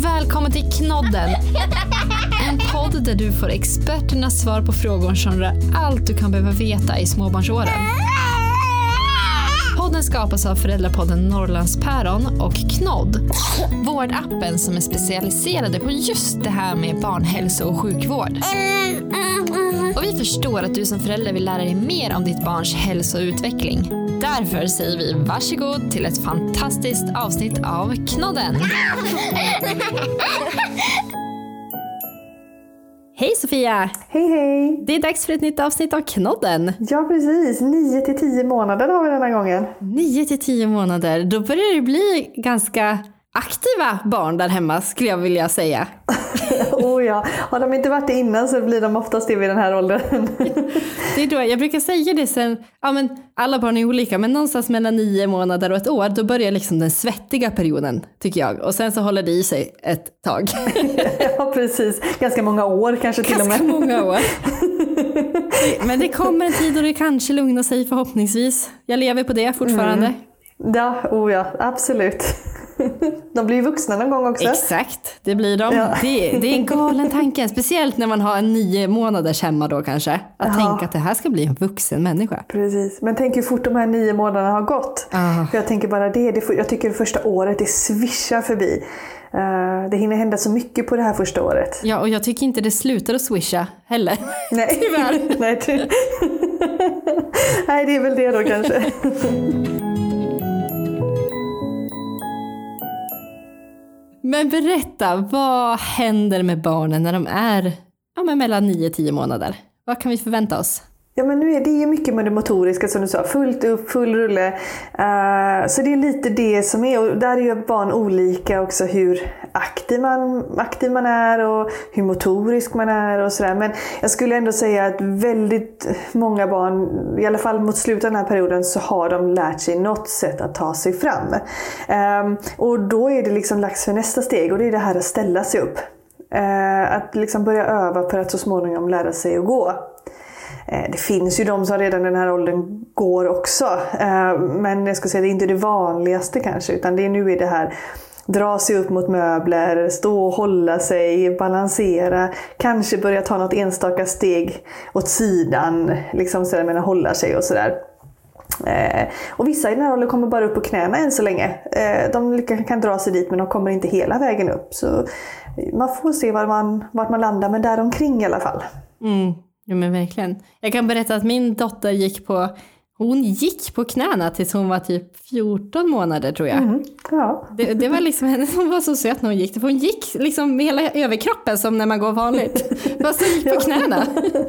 Välkommen till Knodden. En podd där du får experternas svar på frågor som rör allt du kan behöva veta i småbarnsåren. Podden skapas av föräldrapodden Norrlandspäron och Knodd, vårdappen som är specialiserade på just det här med barnhälso- och sjukvård. Och vi förstår att du som förälder vill lära dig mer om ditt barns hälso- och utveckling. Därför säger vi varsågod till ett fantastiskt avsnitt av Knodden. Hej Sofia! Hej hej! Det är dags för ett nytt avsnitt av Knodden. Ja precis, 9-10 månader har vi den här gången. 9-10 månader, då börjar det bli ganska aktiva barn där hemma skulle jag vilja säga. Oh ja, har de inte varit det innan så blir de oftast det vid den här åldern. Det är då, jag brukar säga det sen, ja men alla barn är olika, men någonstans mellan 9 månader och ett år, då börjar liksom den svettiga perioden tycker jag. Och sen så håller det i sig ett tag. Ja precis, ganska många år kanske till och med. Ganska många år. Men det kommer en tid då det kanske lugnar sig förhoppningsvis. Jag lever på det fortfarande. Ja, oh ja, absolut. De blir ju vuxna någon gång också. Exakt, det blir de. Ja. Det är en galen tanke. Speciellt när man har en 9 månaders hemma då kanske. Att tänka att det här ska bli en vuxen människa. Precis, men tänk hur fort de här 9 månaderna har gått. För jag tänker bara jag tycker det första året det svischar förbi. Det hinner hända så mycket på det här första året. Ja, och jag tycker inte det slutar att swisha heller. Nej, tyvärr. Nej, det är väl det då kanske. Men berätta, vad händer med barnen när de är mellan 9-10 månader? Vad kan vi förvänta oss? Ja, men nu är det ju mycket med det motoriska som du sa, fullt upp, full rulle. Så det är lite det som är, och där är ju barn olika också hur aktiv man är och hur motorisk man är och sådär. Men jag skulle ändå säga att väldigt många barn, i alla fall mot slutet av den här perioden, så har de lärt sig något sätt att ta sig fram. Och då är det liksom dags för nästa steg, och det är det här att ställa sig upp. Att liksom börja öva för att så småningom lära sig att gå. Det finns ju de som redan i den här åldern går också. Men jag ska säga det är inte det vanligaste kanske. Utan nu är det här dra sig upp mot möbler, stå och hålla sig, balansera. Kanske börja ta något enstaka steg åt sidan. Liksom sådär, men hålla sig och sådär. Och vissa i den här åldern kommer bara upp på knäna än så länge. De kan dra sig dit men de kommer inte hela vägen upp. Så man får se vart man landar, men där omkring i alla fall. Ja men verkligen. Jag kan berätta att min dotter gick på knäna tills hon var typ 14 månader tror jag. Ja. Det var liksom henne som var så söt när hon gick. För hon gick liksom med hela överkroppen som när man går vanligt. Fast hon gick på knäna.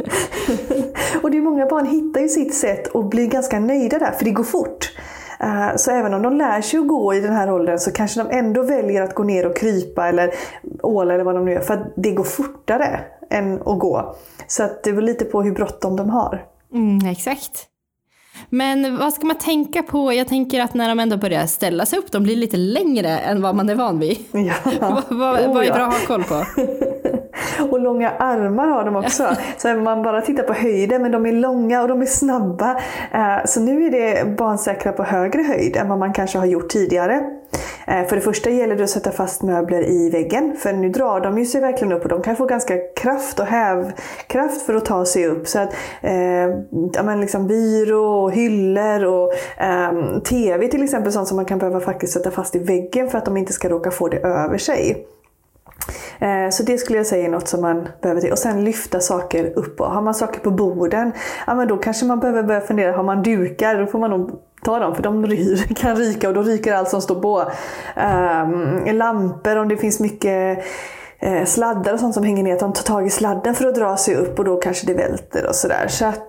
Och det är många barn hittar ju sitt sätt och blir ganska nöjda där, för det går fort. Så även om de lär sig att gå i den här åldern så kanske de ändå väljer att gå ner och krypa eller åla eller vad de nu gör. För att det går fortare än att gå. Så att det är väl lite på hur bråttom de har. Exakt. Men vad ska man tänka på? Jag tänker att när de ändå börjar ställa sig upp, de blir lite längre än vad man är van vid. Ja. Vad är bra att ha koll på? Och långa armar har de också. Så man bara tittar på höjden, men de är långa och de är snabba. Så nu är det barnsäkra på högre höjd än vad man kanske har gjort tidigare. För det första gäller det att sätta fast möbler i väggen. För nu drar de ju sig verkligen upp och de kan få ganska kraft och hävkraft för att ta sig upp. Så att liksom byrå och hyllor och tv till exempel, sånt som man kan behöva faktiskt sätta fast i väggen för att de inte ska råka få det över sig. Så det skulle jag säga är något som man behöver till. Och sen lyfta saker upp. Och har man saker på borden, men då kanske man behöver börja fundera. Har man dukar, då får man nog ta dem, för de kan ryka och då ryker allt som står på. Lampor, om det finns mycket sladdar och sånt som hänger ner, att de tar tag i sladden för att dra sig upp och då kanske det välter och sådär. Så att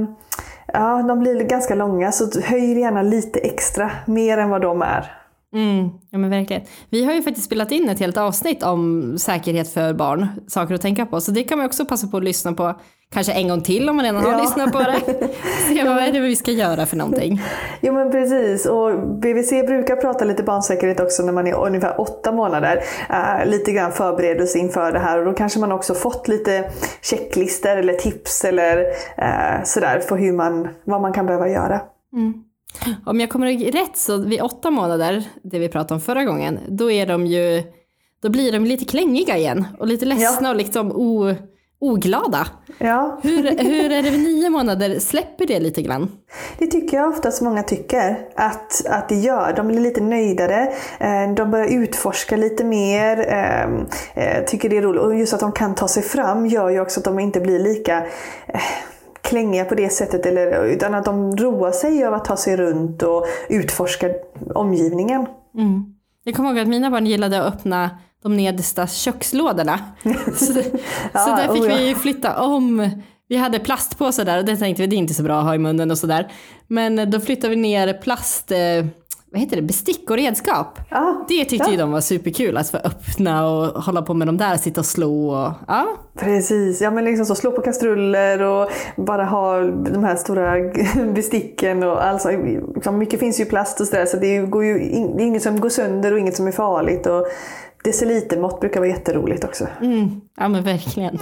de blir ganska långa, så höj gärna lite extra, mer än vad de är. Ja men verkligen. Vi har ju faktiskt spelat in ett helt avsnitt om säkerhet för barn, saker att tänka på, så det kan man också passa på att lyssna på kanske en gång till om man redan har lyssnat på det. Se vad är det vi ska göra för någonting. Jo men precis, och BVC brukar prata lite barnsäkerhet också när man är ungefär 8 månader. Lite grann förberedelse inför det här, och då kanske man också fått lite checklister eller tips eller sådär för vad man kan behöva göra. Om jag kommer ihåg rätt så vid 8 månader, det vi pratade om förra gången, då är de ju då blir de lite klängiga igen och lite ledsna och liksom oglada. Ja. Hur är det vid 9 månader? Släpper det lite grann? Det tycker jag oftast många tycker att det gör. De blir lite nöjdare. De börjar utforska lite mer. Tycker det är roligt. Och just att de kan ta sig fram gör ju också att de inte blir lika klängiga på det sättet. Utan att de roar sig av att ta sig runt och utforska omgivningen. Mm. Jag kommer ihåg att mina barn gillade att öppna de nedersta kökslådorna. Så där fick vi flytta om. Vi hade plastpåsar där och det tänkte vi, det är inte så bra att ha i munnen och sådär. Men då flyttade vi ner bestick och redskap. Det tyckte ju de var superkul att få öppna och hålla på med dem där, sitta och slå. Och, Precis, ja men liksom så slå på kastruller och bara ha de här stora besticken och alltså, liksom, mycket finns ju plast och sådär så det är inget som går sönder och inget som är farligt och decilitermått brukar vara jätteroligt också. Ja men verkligen.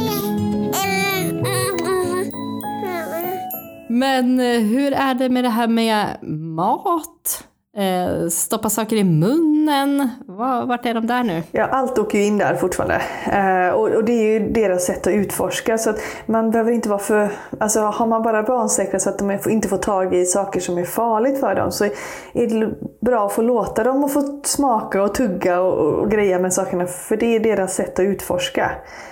Men hur är det med det här med mat? Stoppa saker i munnen? Vart är de där nu? Ja, allt åker ju in där fortfarande. Och det är ju deras sätt att utforska. Så att man behöver inte vara för... Alltså har man bara barnsäkra så att de inte får tag i saker som är farligt för dem så är det bra att få låta dem och få smaka och tugga och greja med sakerna. För det är deras sätt att utforska.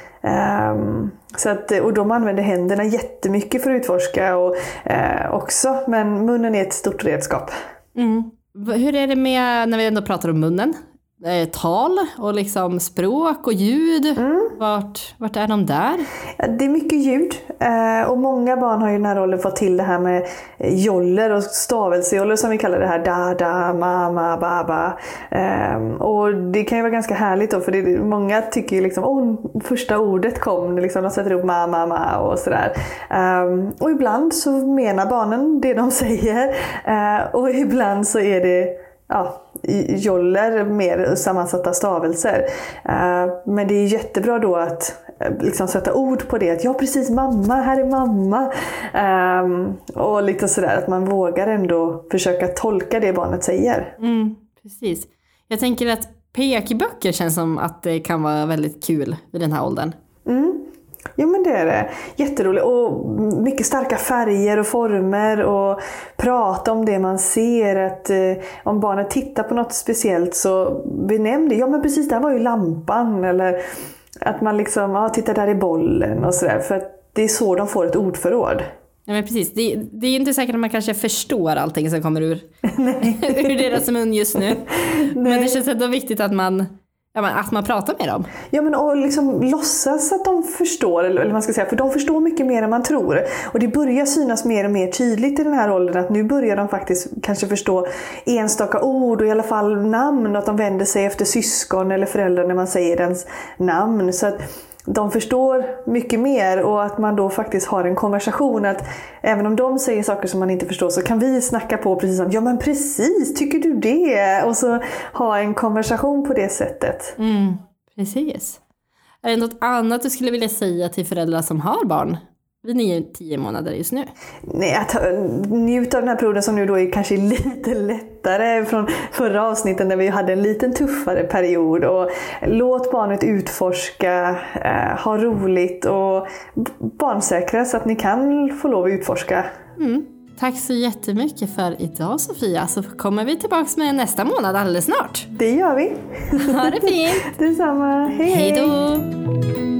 Och de använder händerna jättemycket för att utforska också. Men munnen är ett stort redskap. Hur är det med, när vi ändå pratar om munnen, tal och liksom språk och ljud, vart är de där? Det är mycket ljud och många barn har ju i den här rollen fått till det här med joller och stavelsejoller som vi kallar det här, da, mama, baba, och det kan ju vara ganska härligt då för många tycker ju liksom, första ordet kom, liksom, de sätter upp mama och sådär, och ibland så menar barnen det de säger och ibland så är det joller, mer sammansatta stavelser. Men det är jättebra då att liksom sätta ord på det. Att ja, precis, mamma, här är mamma. Och lite sådär att man vågar ändå försöka tolka det barnet säger. Precis. Jag tänker att pekböcker känns som att det kan vara väldigt kul vid den här åldern. Jo men det är det. Jätteroligt och mycket starka färger och former och prata om det man ser. Att om barnet tittar på något speciellt så benämn det. Ja men precis, där var ju lampan. Eller att man liksom, tittar där i bollen och sådär. För att det är så de får ett ordförråd. Ja men precis, det är inte säkert att man kanske förstår allting som kommer ur deras mun just nu. Men det känns ändå viktigt att man pratar med dem. Ja, men och liksom låtsas att de förstår, eller man ska säga, för de förstår mycket mer än man tror. Och det börjar synas mer och mer tydligt i den här åldern att nu börjar de faktiskt kanske förstå enstaka ord och i alla fall namn, och att de vänder sig efter syskon eller föräldrar när man säger dens namn. Så att de förstår mycket mer och att man då faktiskt har en konversation, att även om de säger saker som man inte förstår så kan vi snacka på precis som, ja men precis, tycker du det? Och så ha en konversation på det sättet. Precis. Är det något annat du skulle vilja säga till föräldrar som har barn vid 9-10 månader just nu? Nej, att njuta av den här perioden som nu då är kanske lite lättare från förra avsnitten när vi hade en liten tuffare period, och låt barnet utforska, ha roligt och barnsäkra så att ni kan få lov att utforska. Tack så jättemycket för idag, Sofia, så kommer vi tillbaka med nästa månad alldeles snart. Det gör vi. Ha det fint. Detsamma. Hej då.